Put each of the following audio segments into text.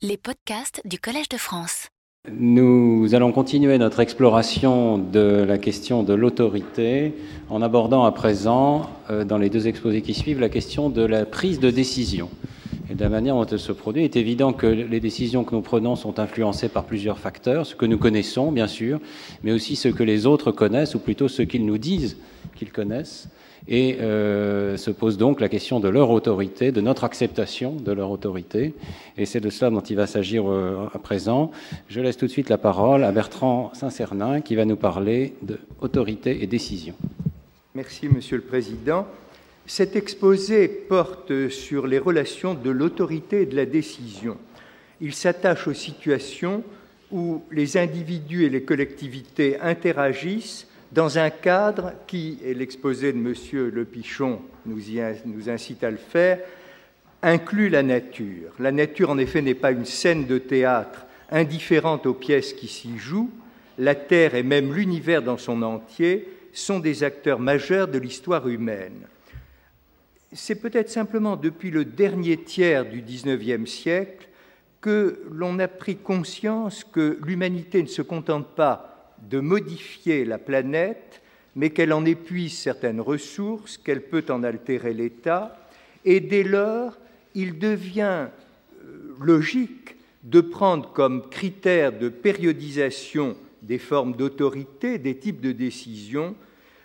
Les podcasts du Collège de France. Nous allons continuer notre exploration de la question de l'autorité en abordant à présent, dans les deux exposés qui suivent, la question de la prise de décision. Et de la manière dont elle se produit, il est évident que les décisions que nous prenons sont influencées par plusieurs facteurs, ce que nous connaissons bien sûr, mais aussi ce que les autres connaissent, ou plutôt ce qu'ils nous disent qu'ils connaissent. Et se pose donc la question de leur autorité, de notre acceptation de leur autorité. Et c'est de cela dont il va s'agir à présent. Je laisse tout de suite la parole à Bertrand Saint-Cernin qui va nous parler d'autorité et décision. Merci, Monsieur le Président. Cet exposé porte sur les relations de l'autorité et de la décision. Il s'attache aux situations où les individus et les collectivités interagissent dans un cadre qui, et l'exposé de M. Le Pichon nous incite à le faire, inclut la nature. La nature, en effet, n'est pas une scène de théâtre indifférente aux pièces qui s'y jouent. La Terre et même l'univers dans son entier sont des acteurs majeurs de l'histoire humaine. C'est peut-être simplement depuis le dernier tiers du XIXe siècle que l'on a pris conscience que l'humanité ne se contente pas de modifier la planète, mais qu'elle en épuise certaines ressources, qu'elle peut en altérer l'état, et dès lors, il devient logique de prendre comme critère de périodisation des formes d'autorité, des types de décision,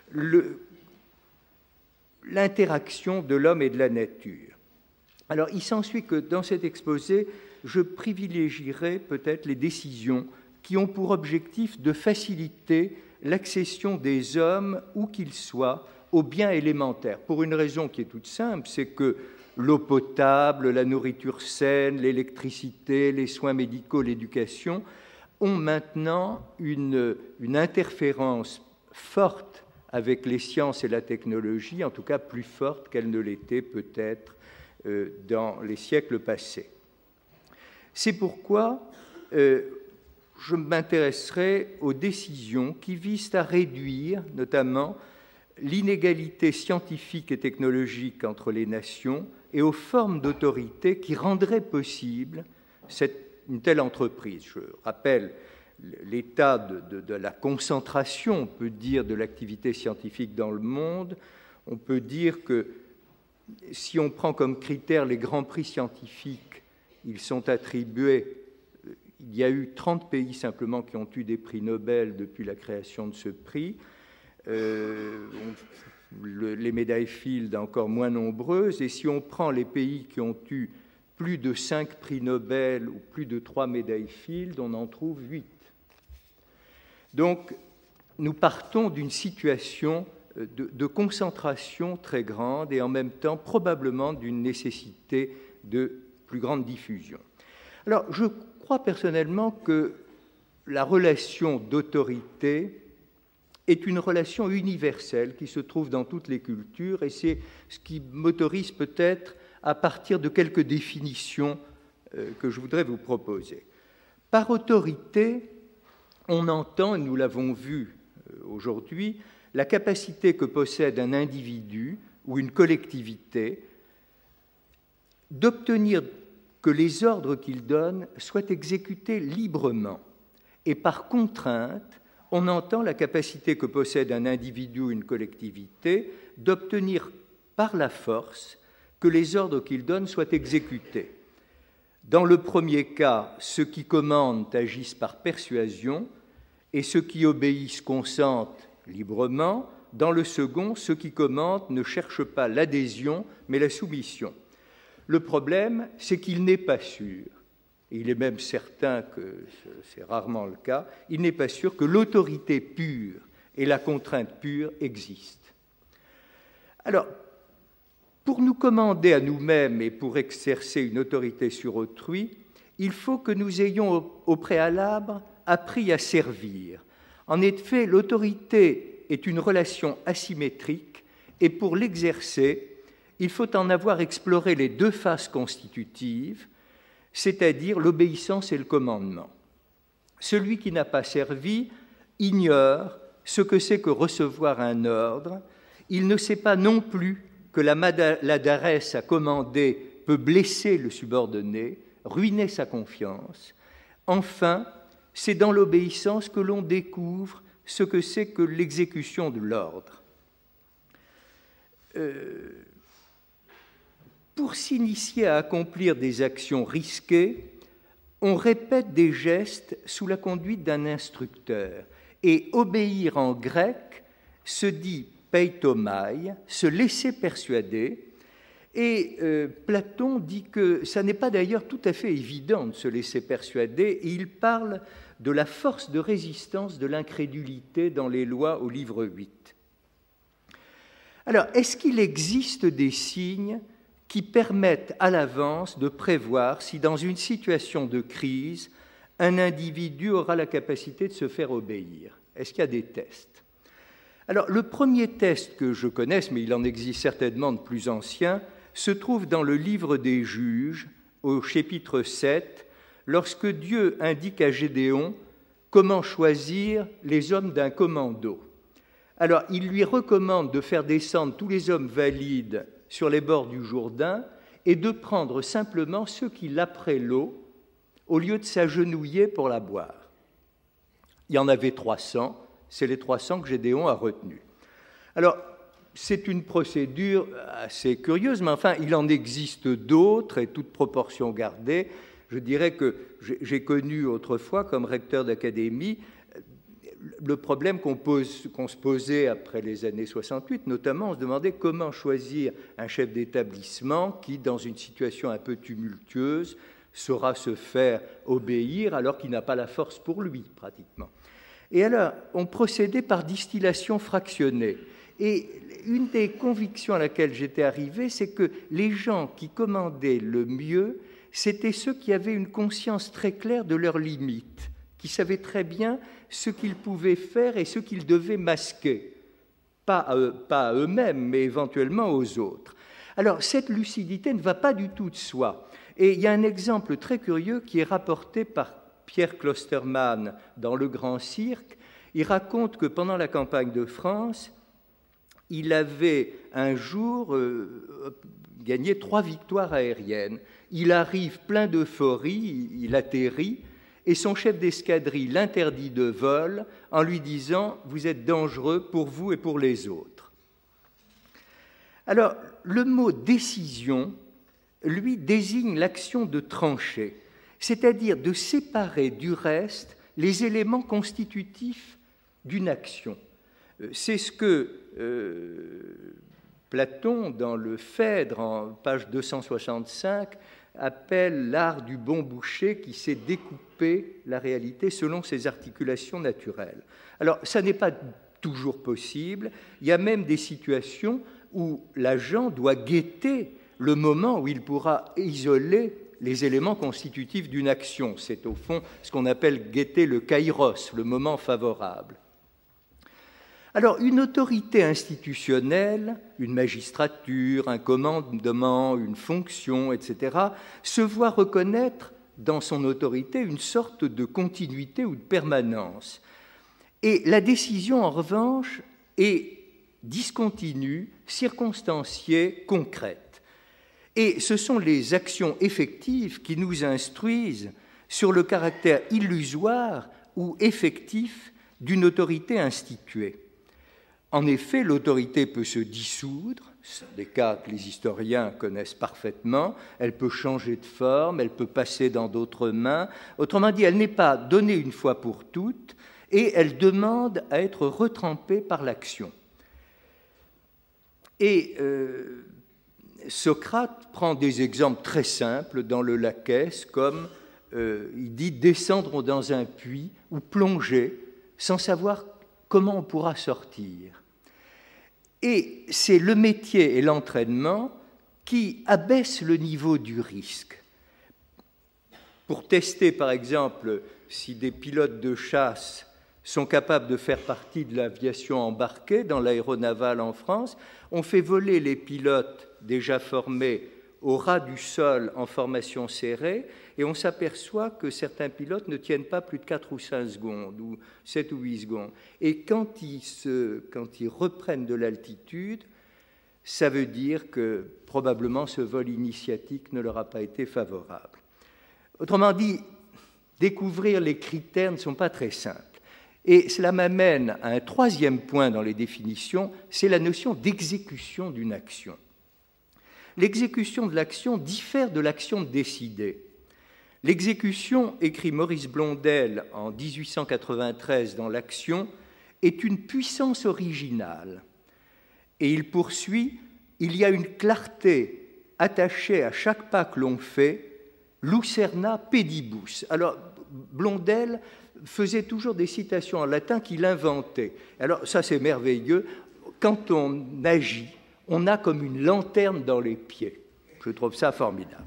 l'interaction de l'homme et de la nature. Alors, il s'ensuit que dans cet exposé, je privilégierai peut-être les décisions qui ont pour objectif de faciliter l'accession des hommes, où qu'ils soient, aux biens élémentaires. Pour une raison qui est toute simple, c'est que l'eau potable, la nourriture saine, l'électricité, les soins médicaux, l'éducation ont maintenant une interférence forte avec les sciences et la technologie, en tout cas plus forte qu'elle ne l'était peut-être dans les siècles passés. C'est pourquoi je m'intéresserai aux décisions qui visent à réduire notamment l'inégalité scientifique et technologique entre les nations et aux formes d'autorité qui rendraient possible une telle entreprise. Je rappelle l'état de la concentration, on peut dire, de l'activité scientifique dans le monde. On peut dire que si on prend comme critère les grands prix scientifiques, ils sont attribués. Il y a eu 30 pays simplement qui ont eu des prix Nobel depuis la création de ce prix. Les médailles Fields encore moins nombreuses. Et si on prend les pays qui ont eu plus de 5 prix Nobel ou plus de 3 médailles Fields, on en trouve 8. Donc, nous partons d'une situation de concentration très grande et en même temps probablement d'une nécessité de plus grande diffusion. Alors, je crois personnellement que la relation d'autorité est une relation universelle qui se trouve dans toutes les cultures et c'est ce qui m'autorise peut-être à partir de quelques définitions que je voudrais vous proposer. Par autorité, on entend, et nous l'avons vu aujourd'hui, la capacité que possède un individu ou une collectivité d'obtenir que les ordres qu'il donne soient exécutés librement. Et par contrainte, on entend la capacité que possède un individu ou une collectivité d'obtenir par la force que les ordres qu'il donne soient exécutés. Dans le premier cas, ceux qui commandent agissent par persuasion et ceux qui obéissent consentent librement. Dans le second, ceux qui commandent ne cherchent pas l'adhésion mais la soumission. Le problème, c'est qu'il n'est pas sûr, et il est même certain que c'est rarement le cas, il n'est pas sûr que l'autorité pure et la contrainte pure existent. Alors, pour nous commander à nous-mêmes et pour exercer une autorité sur autrui, il faut que nous ayons au préalable appris à servir. En effet, l'autorité est une relation asymétrique et pour l'exercer, il faut en avoir exploré les deux phases constitutives, c'est-à-dire l'obéissance et le commandement. Celui qui n'a pas servi ignore ce que c'est que recevoir un ordre. Il ne sait pas non plus que la maladresse à commander peut blesser le subordonné, ruinait sa confiance. Enfin, c'est dans l'obéissance que l'on découvre ce que c'est que l'exécution de l'ordre. Pour s'initier à accomplir des actions risquées, on répète des gestes sous la conduite d'un instructeur. Et obéir en grec se dit peitomai, se laisser persuader. Et Platon dit que ça n'est pas d'ailleurs tout à fait évident de se laisser persuader, et il parle de la force de résistance de l'incrédulité dans les lois au livre 8. Alors, est-ce qu'il existe des signes qui permettent à l'avance de prévoir si dans une situation de crise, un individu aura la capacité de se faire obéir? Est-ce qu'il y a des tests? Alors, le premier test que je connaisse, mais il en existe certainement de plus anciens, se trouve dans le livre des Juges, au chapitre 7, lorsque Dieu indique à Gédéon comment choisir les hommes d'un commando. Alors, il lui recommande de faire descendre tous les hommes valides sur les bords du Jourdain et de prendre simplement ceux qui laperaient l'eau au lieu de s'agenouiller pour la boire. Il y en avait 300, c'est les 300 que Gédéon a retenus. Alors, c'est une procédure assez curieuse, mais enfin, il en existe d'autres, et toute proportion gardée. Je dirais que j'ai connu autrefois, comme recteur d'académie, le problème qu'on se posait après les années 68, notamment, on se demandait comment choisir un chef d'établissement qui, dans une situation un peu tumultueuse, saura se faire obéir alors qu'il n'a pas la force pour lui, pratiquement. Et alors, on procédait par distillation fractionnée. Et une des convictions à laquelle j'étais arrivé, c'est que les gens qui commandaient le mieux, c'étaient ceux qui avaient une conscience très claire de leurs limites, qui savaient très bien ce qu'ils pouvaient faire et ce qu'ils devaient masquer, pas à eux-mêmes, mais éventuellement aux autres. Alors, cette lucidité ne va pas du tout de soi. Et il y a un exemple très curieux qui est rapporté par Pierre Klosterman dans Le Grand Cirque. Il raconte que pendant la campagne de France, il avait un jour gagné 3 victoires aériennes. Il arrive plein d'euphorie, il atterrit, et son chef d'escadrille l'interdit de vol en lui disant « Vous êtes dangereux pour vous et pour les autres ». Alors, le mot « décision », lui, désigne l'action de trancher, c'est-à-dire de séparer du reste les éléments constitutifs d'une action. C'est ce que Platon, dans le Phèdre, en page 265, appelle l'art du bon boucher qui sait découper la réalité selon ses articulations naturelles. Alors, ça n'est pas toujours possible. Il y a même des situations où l'agent doit guetter le moment où il pourra isoler les éléments constitutifs d'une action. C'est au fond ce qu'on appelle guetter le kairos, le moment favorable. Alors, une autorité institutionnelle, une magistrature, un commandement, une fonction, etc., se voit reconnaître dans son autorité une sorte de continuité ou de permanence. Et la décision, en revanche, est discontinue, circonstanciée, concrète. Et ce sont les actions effectives qui nous instruisent sur le caractère illusoire ou effectif d'une autorité instituée. En effet, l'autorité peut se dissoudre, c'est des cas que les historiens connaissent parfaitement, elle peut changer de forme, elle peut passer dans d'autres mains. Autrement dit, elle n'est pas donnée une fois pour toutes et elle demande à être retrempée par l'action. Et Socrate prend des exemples très simples dans le Laquès, comme il dit descendre dans un puits ou plonger sans savoir comment on pourra sortir. Et c'est le métier et l'entraînement qui abaissent le niveau du risque. Pour tester, par exemple, si des pilotes de chasse sont capables de faire partie de l'aviation embarquée dans l'aéronavale en France, on fait voler les pilotes déjà formés au ras du sol en formation serrée, et on s'aperçoit que certains pilotes ne tiennent pas plus de 4 ou 5 secondes, ou 7 ou 8 secondes. Et quand ils reprennent de l'altitude, ça veut dire que probablement ce vol initiatique ne leur a pas été favorable. Autrement dit, découvrir les critères ne sont pas très simples. Et cela m'amène à un troisième point dans les définitions, c'est la notion d'exécution d'une action. L'exécution de l'action diffère de l'action décidée. L'exécution, écrit Maurice Blondel en 1893 dans l'Action, est une puissance originale. Et il poursuit, il y a une clarté attachée à chaque pas que l'on fait, lucerna pedibus. Alors, Blondel faisait toujours des citations en latin qu'il inventait. Alors, ça c'est merveilleux. Quand on agit, on a comme une lanterne dans les pieds. Je trouve ça formidable.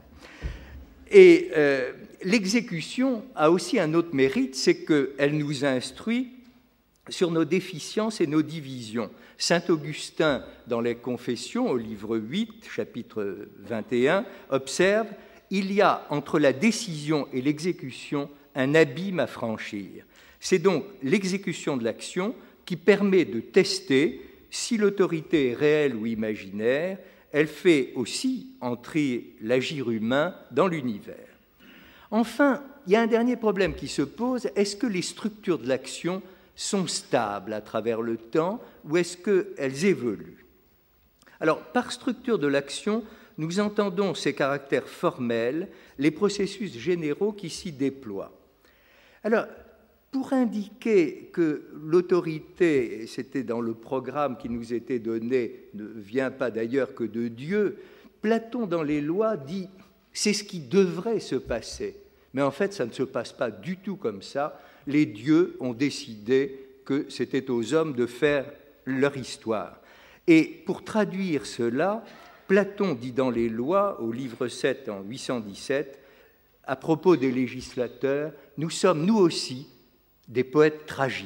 Et l'exécution a aussi un autre mérite, c'est qu'elle nous instruit sur nos déficiences et nos divisions. Saint Augustin, dans les Confessions, au livre 8, chapitre 21, observe « Il y a entre la décision et l'exécution un abîme à franchir ». C'est donc l'exécution de l'action qui permet de tester si l'autorité est réelle ou imaginaire. Elle fait aussi entrer l'agir humain dans l'univers. Enfin, il y a un dernier problème qui se pose. Est-ce que les structures de l'action sont stables à travers le temps ou est-ce qu'elles évoluent? Alors, par structure de l'action, nous entendons ces caractères formels, les processus généraux qui s'y déploient. Alors, pour indiquer que l'autorité, c'était dans le programme qui nous était donné, ne vient pas d'ailleurs que de Dieu, Platon dans les Lois dit « c'est ce qui devrait se passer ». Mais en fait, ça ne se passe pas du tout comme ça. Les dieux ont décidé que c'était aux hommes de faire leur histoire. Et pour traduire cela, Platon dit dans les Lois, au livre 7 en 817, à propos des législateurs, « nous sommes nous aussi des poètes tragiques ».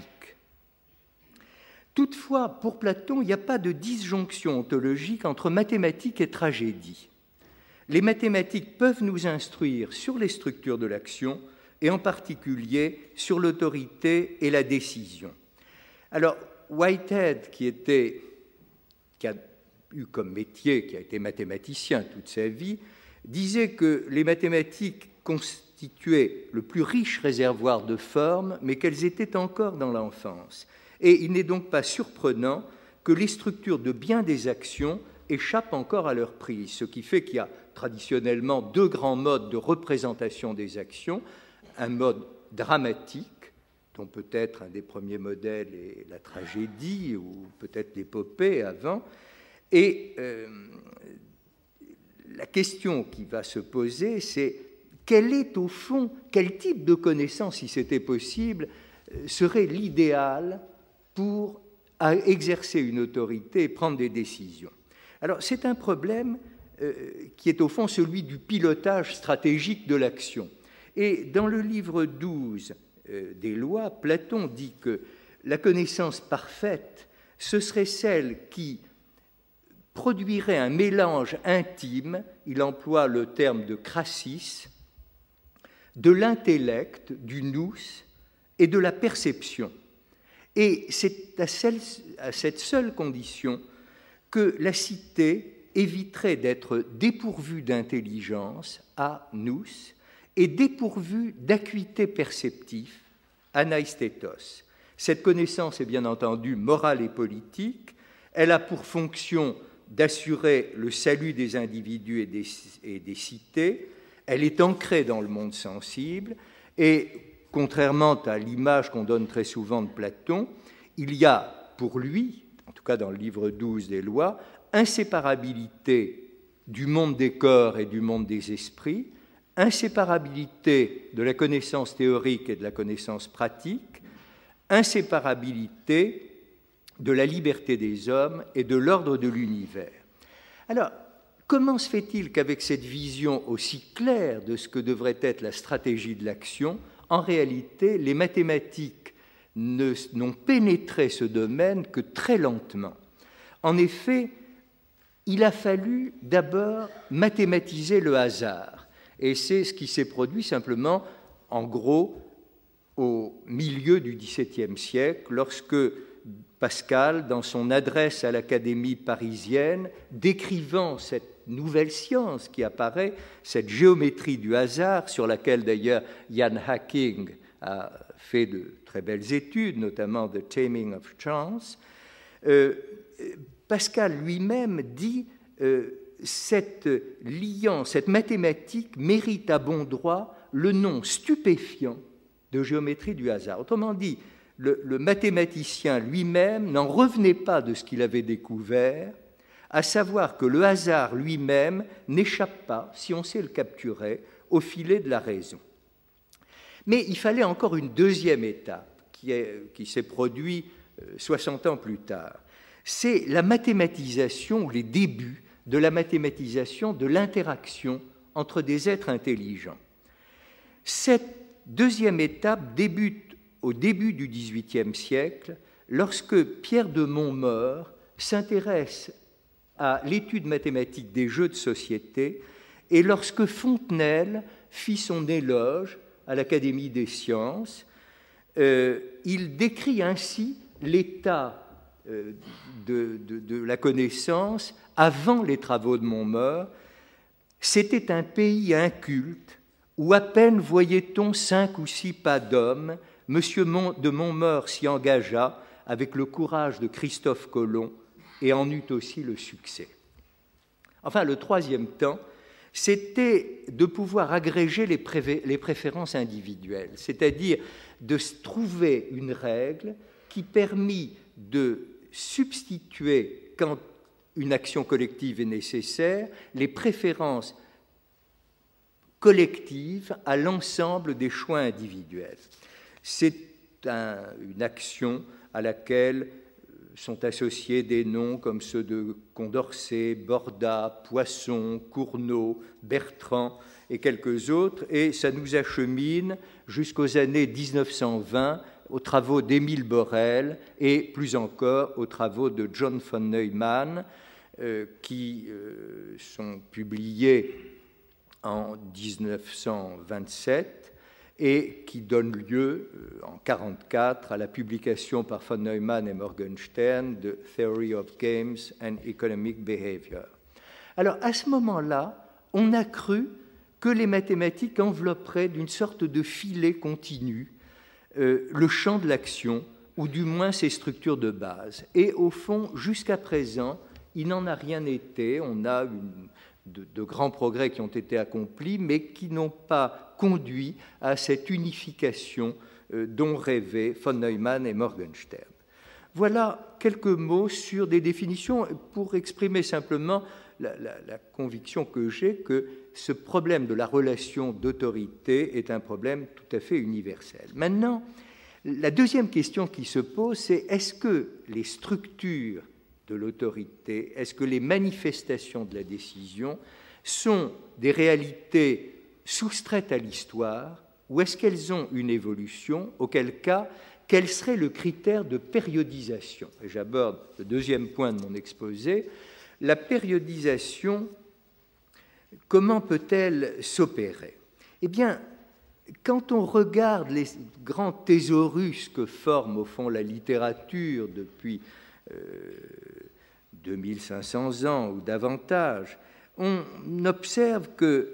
Toutefois, pour Platon, il n'y a pas de disjonction ontologique entre mathématiques et tragédie. Les mathématiques peuvent nous instruire sur les structures de l'action et en particulier sur l'autorité et la décision. Alors, Whitehead, qui a eu comme métier, qui a été mathématicien toute sa vie, disait que les mathématiques constituaient le plus riche réservoir de formes, mais qu'elles étaient encore dans l'enfance. Et il n'est donc pas surprenant que les structures de bien des actions échappent encore à leur prise, ce qui fait qu'il y a traditionnellement deux grands modes de représentation des actions, un mode dramatique, dont peut-être un des premiers modèles est la tragédie ou peut-être l'épopée avant, et la question qui va se poser, c'est quel est au fond, quel type de connaissance, si c'était possible, serait l'idéal pour exercer une autorité et prendre des décisions. Alors, c'est un problème qui est au fond celui du pilotage stratégique de l'action. Et dans le livre 12 des Lois, Platon dit que la connaissance parfaite, ce serait celle qui produirait un mélange intime, il emploie le terme de crasis, de l'intellect, du nous et de la perception. Et c'est à cette seule condition que la cité éviterait d'être dépourvue d'intelligence, à nous, et dépourvue d'acuité perceptive, anaistétos. Cette connaissance est bien entendu morale et politique. Elle a pour fonction d'assurer le salut des individus et des cités. Elle est ancrée dans le monde sensible et, contrairement à l'image qu'on donne très souvent de Platon, il y a pour lui, en tout cas dans le livre 12 des Lois, inséparabilité du monde des corps et du monde des esprits, inséparabilité de la connaissance théorique et de la connaissance pratique, inséparabilité de la liberté des hommes et de l'ordre de l'univers. Alors, comment se fait-il qu'avec cette vision aussi claire de ce que devrait être la stratégie de l'action, en réalité, les mathématiques n'ont pénétré ce domaine que très lentement? En effet, il a fallu d'abord mathématiser le hasard. Et c'est ce qui s'est produit simplement, en gros, au milieu du XVIIe siècle, lorsque Pascal, dans son adresse à l'Académie parisienne, décrivant cette nouvelle science qui apparaît, cette géométrie du hasard, sur laquelle d'ailleurs Ian Hacking a fait de très belles études, notamment The Taming of Chance, Pascal lui-même dit cette mathématique mérite à bon droit le nom stupéfiant de géométrie du hasard. Autrement dit, le mathématicien lui-même n'en revenait pas de ce qu'il avait découvert, à savoir que le hasard lui-même n'échappe pas, si on sait le capturer, au filet de la raison. Mais il fallait encore une deuxième étape qui s'est produite 60 ans plus tard. C'est la mathématisation, ou les débuts de la mathématisation de l'interaction entre des êtres intelligents. Cette deuxième étape débute au début du XVIIIe siècle, lorsque Pierre de Montmort s'intéresse à l'étude mathématique des jeux de société et lorsque Fontenelle fit son éloge à l'Académie des sciences. Il décrit ainsi l'état de la connaissance avant les travaux de Montmort. C'était un pays inculte où à peine voyait-on 5 ou 6 pas d'hommes. Monsieur de Montmort s'y engagea avec le courage de Christophe Colomb et en eut aussi le succès. Enfin, le troisième temps, c'était de pouvoir agréger les préférences individuelles, c'est-à-dire de trouver une règle qui permit de substituer, quand une action collective est nécessaire, les préférences collectives à l'ensemble des choix individuels. C'est une action à laquelle sont associés des noms comme ceux de Condorcet, Borda, Poisson, Cournot, Bertrand et quelques autres, et ça nous achemine jusqu'aux années 1920 aux travaux d'Émile Borel et plus encore aux travaux de John von Neumann qui sont publiés en 1927 et qui donne lieu en 1944 à la publication par von Neumann et Morgenstern de Theory of Games and Economic Behavior. Alors à ce moment-là, on a cru que les mathématiques envelopperaient d'une sorte de filet continu le champ de l'action, ou du moins ses structures de base. Et au fond, jusqu'à présent, il n'en a rien été. On a de grands progrès qui ont été accomplis, mais qui n'ont pas conduit à cette unification dont rêvaient von Neumann et Morgenstern. Voilà quelques mots sur des définitions pour exprimer simplement la conviction que j'ai que ce problème de la relation d'autorité est un problème tout à fait universel. Maintenant, la deuxième question qui se pose, c'est est-ce que les structures de l'autorité, est-ce que les manifestations de la décision sont des réalités soustraites à l'histoire ou est-ce qu'elles ont une évolution, auquel cas, quel serait le critère de périodisation? Et j'aborde le deuxième point de mon exposé. La périodisation, comment peut-elle s'opérer? Eh bien, quand on regarde les grands thésaurus que forme au fond la littérature depuis 2500 ans ou davantage, on observe que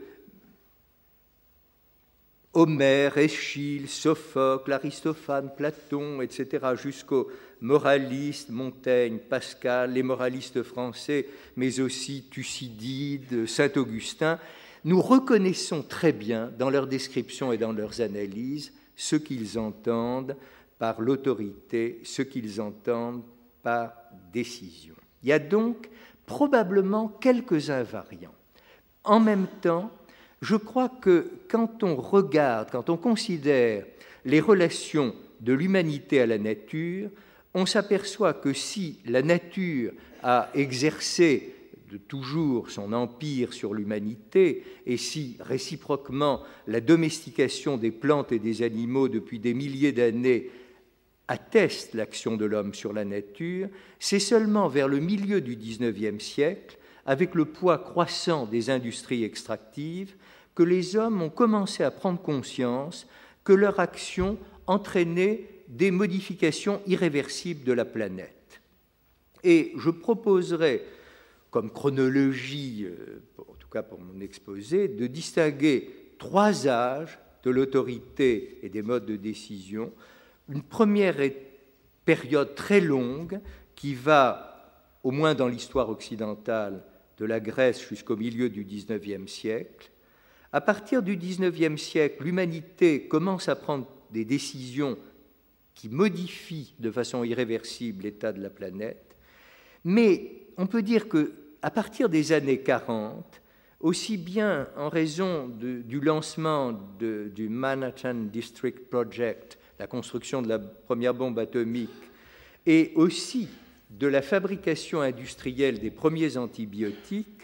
Homère, Eschyle, Sophocle, Aristophane, Platon, etc., jusqu'aux moralistes, Montaigne, Pascal, les moralistes français, mais aussi Thucydide, Saint-Augustin, nous reconnaissons très bien dans leurs descriptions et dans leurs analyses ce qu'ils entendent par l'autorité, ce qu'ils entendent par décision. Il y a donc probablement quelques invariants. En même temps, je crois que quand on regarde, quand on considère les relations de l'humanité à la nature, on s'aperçoit que si la nature a exercé de toujours son empire sur l'humanité, et si réciproquement la domestication des plantes et des animaux depuis des milliers d'années atteste l'action de l'homme sur la nature, c'est seulement vers le milieu du XIXe siècle, avec le poids croissant des industries extractives, que les hommes ont commencé à prendre conscience que leur action entraînait des modifications irréversibles de la planète. Et je proposerai comme chronologie, en tout cas pour mon exposé, de distinguer 3 âges de l'autorité et des modes de décision. Une première période très longue qui va, au moins dans l'histoire occidentale, de la Grèce jusqu'au milieu du XIXe siècle. À partir du XIXe siècle, l'humanité commence à prendre des décisions qui modifient de façon irréversible l'état de la planète. Mais on peut dire qu'à partir des années 40, aussi bien en raison du lancement du Manhattan District Project, la construction de la première bombe atomique, et aussi de la fabrication industrielle des premiers antibiotiques,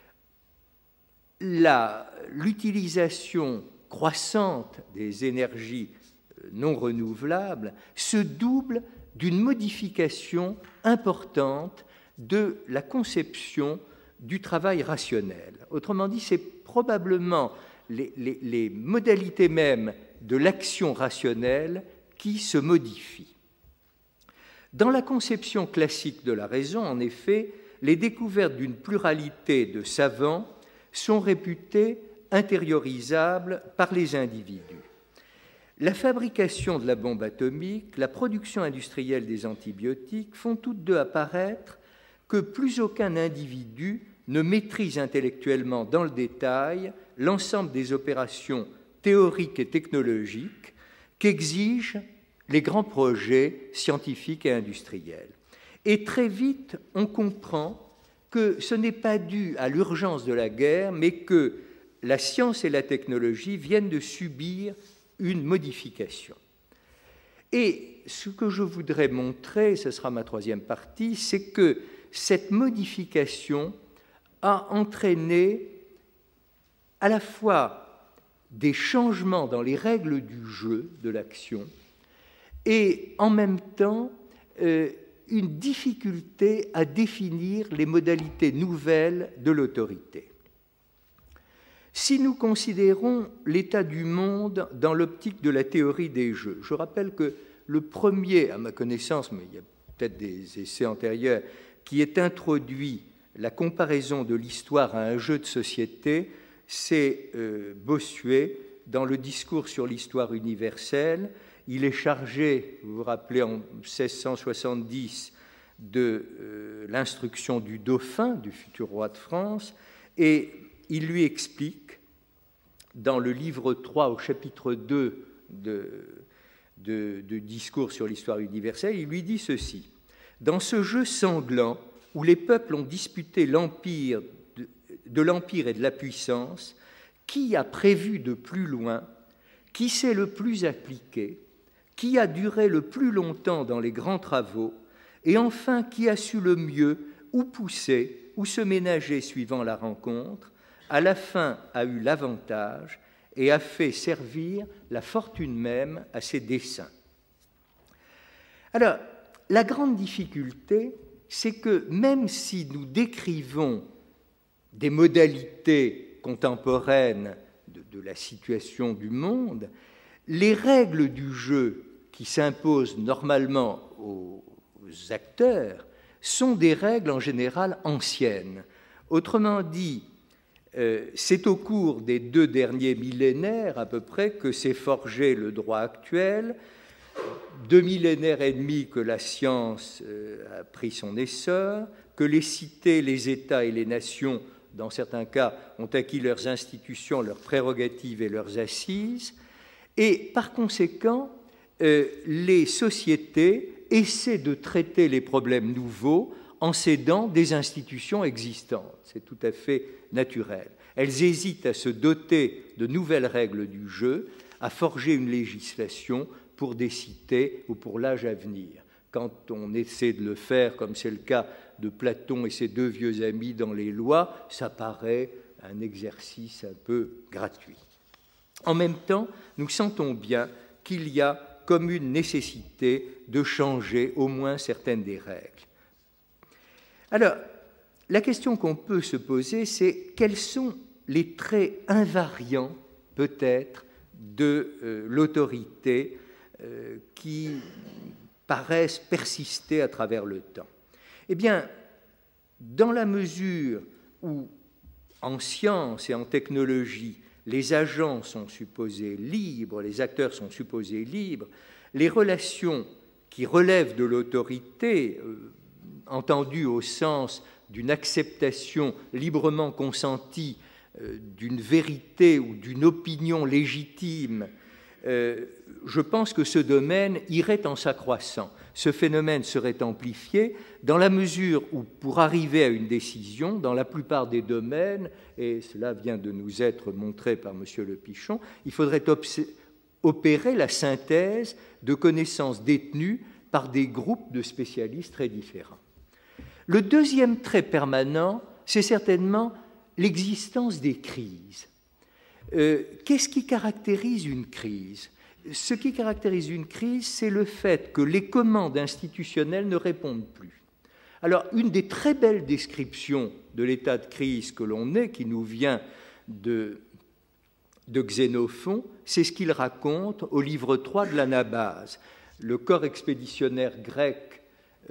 l'utilisation croissante des énergies non renouvelables se double d'une modification importante de la conception du travail rationnel. Autrement dit, c'est probablement les modalités mêmes de l'action rationnelle qui se modifient. Dans la conception classique de la raison, en effet, les découvertes d'une pluralité de savants sont réputées intériorisables par les individus. La fabrication de la bombe atomique, la production industrielle des antibiotiques font toutes deux apparaître que plus aucun individu ne maîtrise intellectuellement dans le détail l'ensemble des opérations théoriques et technologiques qu'exigent les grands projets scientifiques et industriels. Et très vite, on comprend que ce n'est pas dû à l'urgence de la guerre, mais que la science et la technologie viennent de subir une modification. Et ce que je voudrais montrer, ce sera ma troisième partie, c'est que cette modification a entraîné à la fois des changements dans les règles du jeu de l'action et en même temps une difficulté à définir les modalités nouvelles de l'autorité. Si nous considérons l'état du monde dans l'optique de la théorie des jeux, je rappelle que le premier, à ma connaissance, mais il y a peut-être des essais antérieurs, qui est introduit la comparaison de l'histoire à un jeu de société, c'est Bossuet dans le discours sur l'histoire universelle. Il est chargé, vous vous rappelez, en 1670, de l'instruction du dauphin, du futur roi de France, et il lui explique, dans le livre 3 au chapitre 2 de discours sur l'histoire universelle, il lui dit ceci: « Dans ce jeu sanglant où les peuples ont disputé l'empire de l'empire et de la puissance, qui a prévu de plus loin, qui s'est le plus appliqué, qui a duré le plus longtemps dans les grands travaux, et enfin qui a su le mieux ou pousser ou se ménager suivant la rencontre, à la fin a eu l'avantage et a fait servir la fortune même à ses desseins. » Alors, la grande difficulté, c'est que même si nous décrivons des modalités contemporaines de la situation du monde, les règles du jeu qui s'imposent normalement aux acteurs sont des règles en général anciennes. Autrement dit, c'est au cours des 2 derniers millénaires à peu près que s'est forgé le droit actuel, 2 millénaires et demi que la science a pris son essor, que les cités, les États et les nations, dans certains cas, ont acquis leurs institutions, leurs prérogatives et leurs assises, et par conséquent, les sociétés essaient de traiter les problèmes nouveaux en s'aidant des institutions existantes. C'est tout à fait naturel. Elles hésitent à se doter de nouvelles règles du jeu, à forger une législation pour des cités ou pour l'âge à venir. Quand on essaie de le faire, comme c'est le cas de Platon et ses 2 vieux amis dans les lois, ça paraît un exercice un peu gratuit. En même temps, nous sentons bien qu'il y a comme une nécessité de changer au moins certaines des règles. Alors, la question qu'on peut se poser, c'est quels sont les traits invariants, peut-être, de l'autorité qui paraissent persister à travers le temps. Eh bien, Dans la mesure où, en science et en technologie, les agents sont supposés libres, les acteurs sont supposés libres, les relations qui relèvent de l'autorité, entendues au sens d'une acceptation librement consentie d'une vérité ou d'une opinion légitime, je pense que ce domaine irait en s'accroissant. Ce phénomène serait amplifié dans la mesure où, pour arriver à une décision, dans la plupart des domaines, et cela vient de nous être montré par M. Le Pichon, il faudrait opérer la synthèse de connaissances détenues par des groupes de spécialistes très différents. Le deuxième trait permanent, c'est certainement l'existence des crises. Qu'est-ce qui caractérise une crise? Ce qui caractérise une crise, c'est le fait que les commandes institutionnelles ne répondent plus. Alors, une des très belles descriptions de l'état de crise que l'on est, qui nous vient de Xénophon, c'est ce qu'il raconte au livre 3 de l'Anabase. Le corps expéditionnaire grec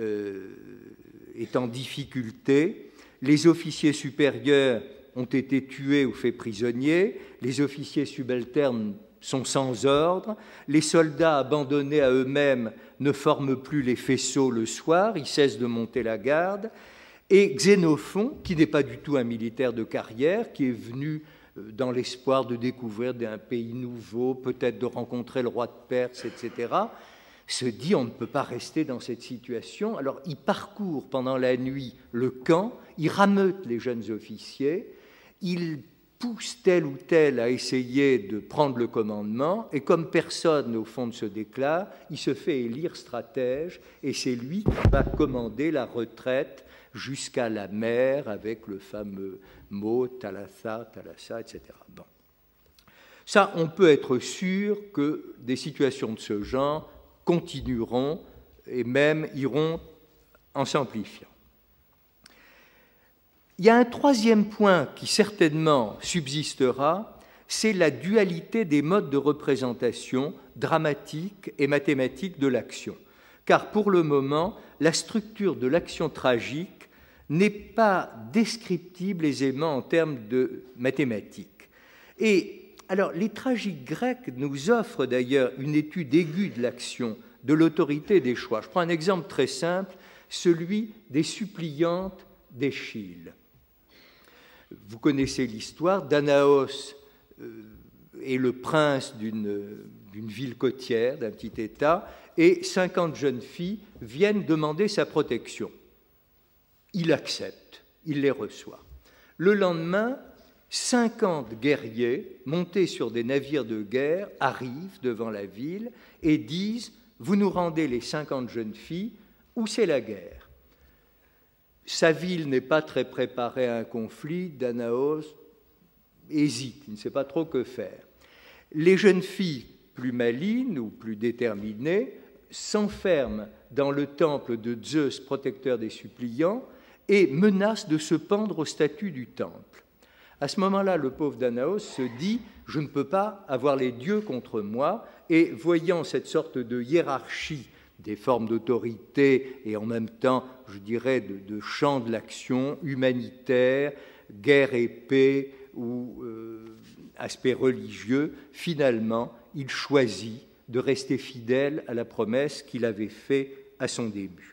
est en difficulté, les officiers supérieurs ont été tués ou faits prisonniers, les officiers subalternes sont sans ordre, les soldats abandonnés à eux-mêmes ne forment plus les faisceaux le soir, ils cessent de monter la garde, et Xénophon, qui n'est pas du tout un militaire de carrière, qui est venu dans l'espoir de découvrir un pays nouveau, peut-être de rencontrer le roi de Perse, etc., se dit on ne peut pas rester dans cette situation. Alors il parcourt pendant la nuit le camp, il rameute les jeunes officiers, il pousse tel ou tel à essayer de prendre le commandement, et comme personne au fond ne se déclare, il se fait élire stratège, et c'est lui qui va commander la retraite jusqu'à la mer avec le fameux mot Thalassa, etc. Bon. Ça, on peut être sûr que des situations de ce genre continueront et même iront en s'amplifiant. Il y a un troisième point qui certainement subsistera, c'est la dualité des modes de représentation dramatique et mathématique de l'action. Car pour le moment, la structure de l'action tragique n'est pas descriptible aisément en termes de mathématiques. Et alors, les tragiques grecs nous offrent d'ailleurs une étude aiguë de l'action, de l'autorité et des choix. Je prends un exemple très simple, celui des suppliantes d'Échille. Vous connaissez l'histoire, Danaos est le prince d'une ville côtière, d'un petit État, et 50 jeunes filles viennent demander sa protection. Il accepte, il les reçoit. Le lendemain, 50 guerriers montés sur des navires de guerre arrivent devant la ville et disent « Vous nous rendez les 50 jeunes filles, ou c'est la guerre ?» Sa ville n'est pas très préparée à un conflit, Danaos hésite, il ne sait pas trop que faire. Les jeunes filles plus malines ou plus déterminées s'enferment dans le temple de Zeus, protecteur des suppliants, et menacent de se pendre aux statues du temple. À ce moment-là, le pauvre Danaos se dit « Je ne peux pas avoir les dieux contre moi », et voyant cette sorte de hiérarchie des formes d'autorité et en même temps, je dirais, de champ de l'action humanitaire, guerre et paix ou aspect religieux, finalement, il choisit de rester fidèle à la promesse qu'il avait faite à son début.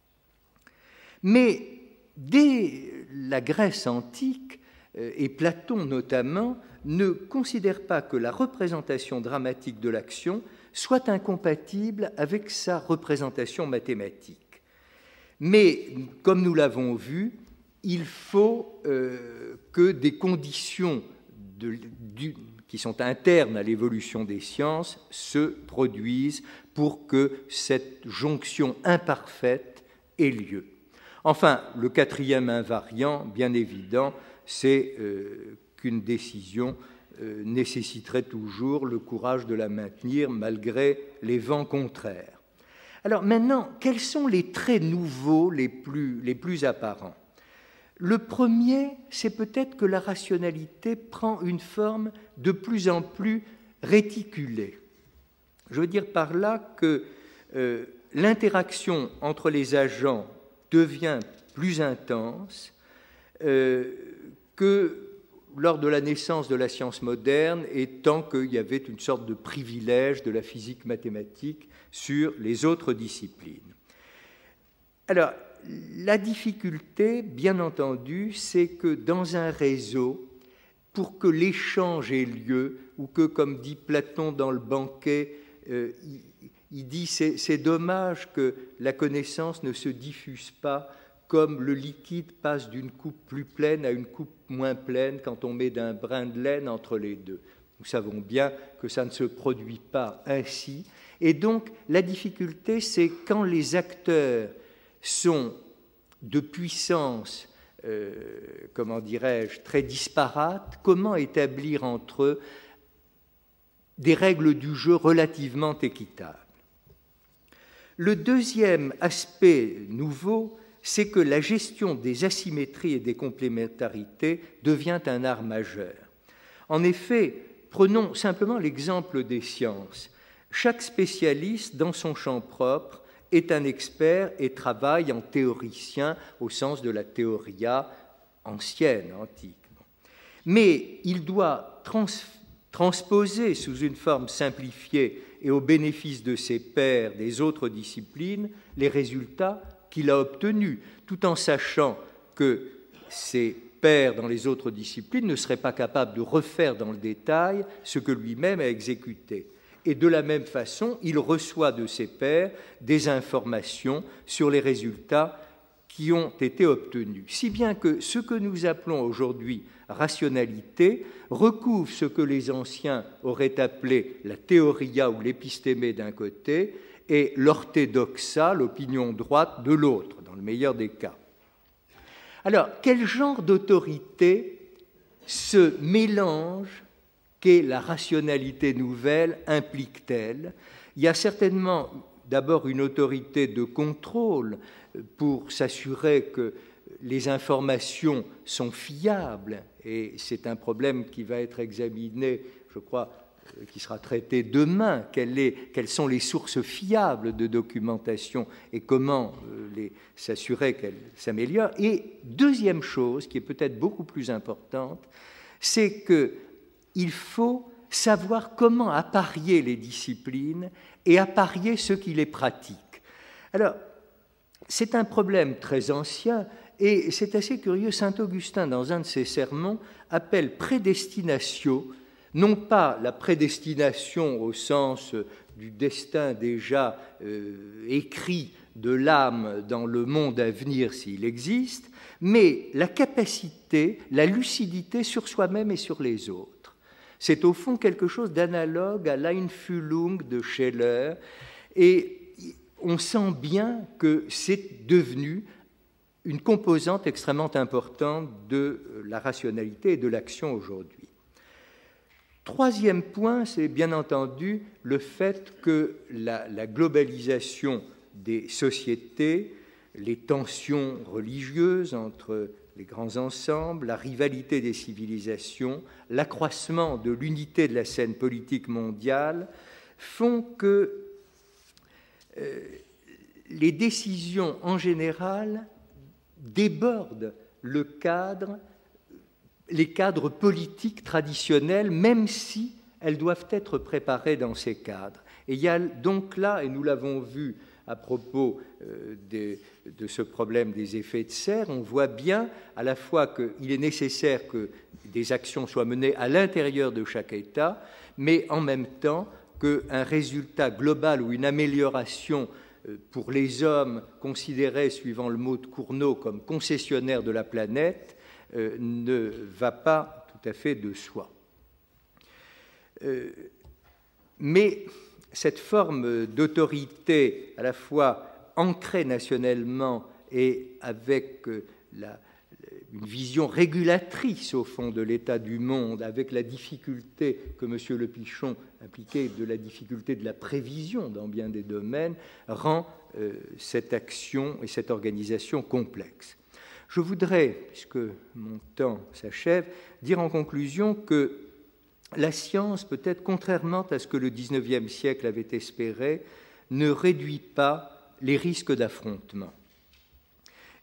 Mais dès la Grèce antique, et Platon notamment, ne considère pas que la représentation dramatique de l'action soit incompatible avec sa représentation mathématique. Mais, comme nous l'avons vu, il faut que des conditions qui sont internes à l'évolution des sciences se produisent pour que cette jonction imparfaite ait lieu. Enfin, le quatrième invariant, bien évident, c'est qu'une décision nécessiterait toujours le courage de la maintenir malgré les vents contraires. Alors maintenant, quels sont les traits nouveaux les plus apparents? Le premier, c'est peut-être que la rationalité prend une forme de plus en plus réticulée. Je veux dire par là que l'interaction entre les agents devient plus intense que lors de la naissance de la science moderne, et tant qu'il y avait une sorte de privilège de la physique mathématique sur les autres disciplines. Alors, la difficulté, bien entendu, c'est que dans un réseau, pour que l'échange ait lieu, ou que, comme dit Platon dans le banquet, il dit c'est dommage que la connaissance ne se diffuse pas comme le liquide passe d'une coupe plus pleine à une coupe moins pleine quand on met d'un brin de laine entre les deux. Nous savons bien que ça ne se produit pas ainsi. Et donc, la difficulté, c'est quand les acteurs sont de puissance, comment dirais-je, très disparates, comment établir entre eux des règles du jeu relativement équitables. Le deuxième aspect nouveau, c'est que la gestion des asymétries et des complémentarités devient un art majeur. En effet, prenons simplement l'exemple des sciences. Chaque spécialiste, dans son champ propre, est un expert et travaille en théoricien au sens de la théoria ancienne, antique. Mais il doit transposer sous une forme simplifiée et au bénéfice de ses pairs des autres disciplines les résultats qu'il a obtenus, tout en sachant que ses pairs dans les autres disciplines ne seraient pas capables de refaire dans le détail ce que lui-même a exécuté. Et de la même façon, il reçoit de ses pairs des informations sur les résultats qui ont été obtenus. Si bien que ce que nous appelons aujourd'hui rationalité recouvre ce que les anciens auraient appelé la théoria ou l'épistémé d'un côté et l'orthodoxa, l'opinion droite, de l'autre, dans le meilleur des cas. Alors, quel genre d'autorité ce mélange qu'est la rationalité nouvelle implique-t-elle? Il y a certainement d'abord une autorité de contrôle pour s'assurer que les informations sont fiables, et c'est un problème qui va être examiné, je crois, qui sera traité demain. Quelles sont les sources fiables de documentation et comment s'assurer qu'elles s'améliorent. Et deuxième chose, qui est peut-être beaucoup plus importante, c'est qu'il faut savoir comment apparier les disciplines et apparier ceux qui les pratiquent. Alors, c'est un problème très ancien et c'est assez curieux. Saint Augustin, dans un de ses sermons, appelle prédestinatio, non pas la prédestination au sens du destin déjà écrit de l'âme dans le monde à venir s'il existe, mais la capacité, la lucidité sur soi-même et sur les autres. C'est au fond quelque chose d'analogue à l'Einfühlung de Scheler, et on sent bien que c'est devenu une composante extrêmement importante de la rationalité et de l'action aujourd'hui. Troisième point, c'est bien entendu le fait que la globalisation des sociétés, les tensions religieuses entre les grands ensembles, la rivalité des civilisations, l'accroissement de l'unité de la scène politique mondiale font que les décisions en général débordent les cadres politiques traditionnels, même si elles doivent être préparées dans ces cadres. Et il y a donc là, et nous l'avons vu à propos de ce problème des effets de serre, on voit bien à la fois qu'il est nécessaire que des actions soient menées à l'intérieur de chaque État, mais en même temps qu'un résultat global ou une amélioration pour les hommes considérés, suivant le mot de Cournot, comme concessionnaires de la planète, ne va pas tout à fait de soi. Mais cette forme d'autorité à la fois ancrée nationalement et avec une vision régulatrice au fond de l'état du monde, avec la difficulté que M. Le Pichon impliquait de la difficulté de la prévision dans bien des domaines, rend cette action et cette organisation complexe. Je voudrais, puisque mon temps s'achève, dire en conclusion que la science, peut-être contrairement à ce que le XIXe siècle avait espéré, ne réduit pas les risques d'affrontement.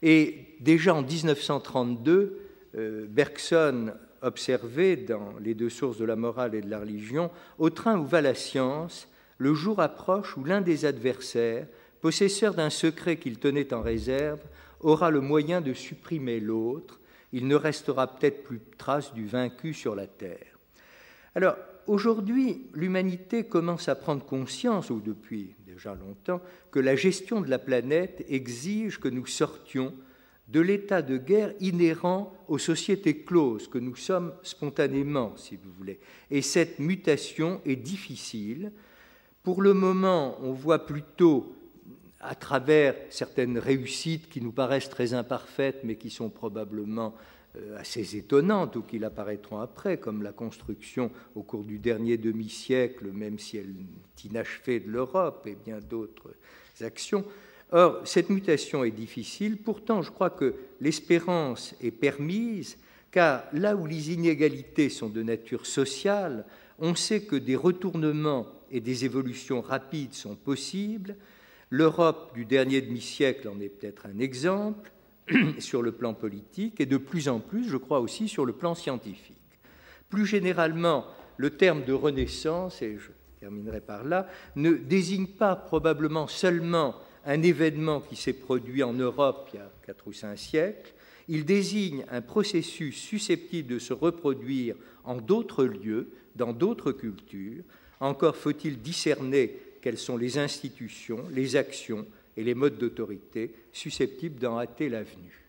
Et déjà en 1932, Bergson observait dans Les deux sources de la morale et de la religion, au train où va la science, le jour approche où l'un des adversaires, possesseur d'un secret qu'il tenait en réserve, aura le moyen de supprimer l'autre. Il ne restera peut-être plus trace du vaincu sur la terre. Alors, aujourd'hui, l'humanité commence à prendre conscience, ou depuis déjà longtemps, que la gestion de la planète exige que nous sortions de l'état de guerre inhérent aux sociétés closes, que nous sommes spontanément, si vous voulez. Et cette mutation est difficile. Pour le moment, on voit plutôt, à travers certaines réussites qui nous paraissent très imparfaites, mais qui sont probablement assez étonnantes ou qui apparaîtront après, comme la construction au cours du dernier demi-siècle, même si elle est inachevée, de l'Europe et bien d'autres actions. Or, cette mutation est difficile. Pourtant, je crois que l'espérance est permise, car là où les inégalités sont de nature sociale, on sait que des retournements et des évolutions rapides sont possibles. L'Europe du dernier demi-siècle en est peut-être un exemple sur le plan politique et de plus en plus, je crois aussi, sur le plan scientifique. Plus généralement, le terme de renaissance, et je terminerai par là, ne désigne pas probablement seulement un événement qui s'est produit en Europe il y a 4 ou 5 siècles. Il désigne un processus susceptible de se reproduire en d'autres lieux, dans d'autres cultures. Encore faut-il discerner quelles sont les institutions, les actions et les modes d'autorité susceptibles d'en hâter l'avenue.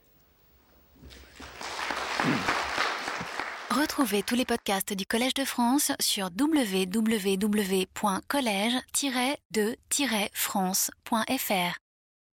Retrouvez tous les podcasts du Collège de France sur www.collège-de-france.fr.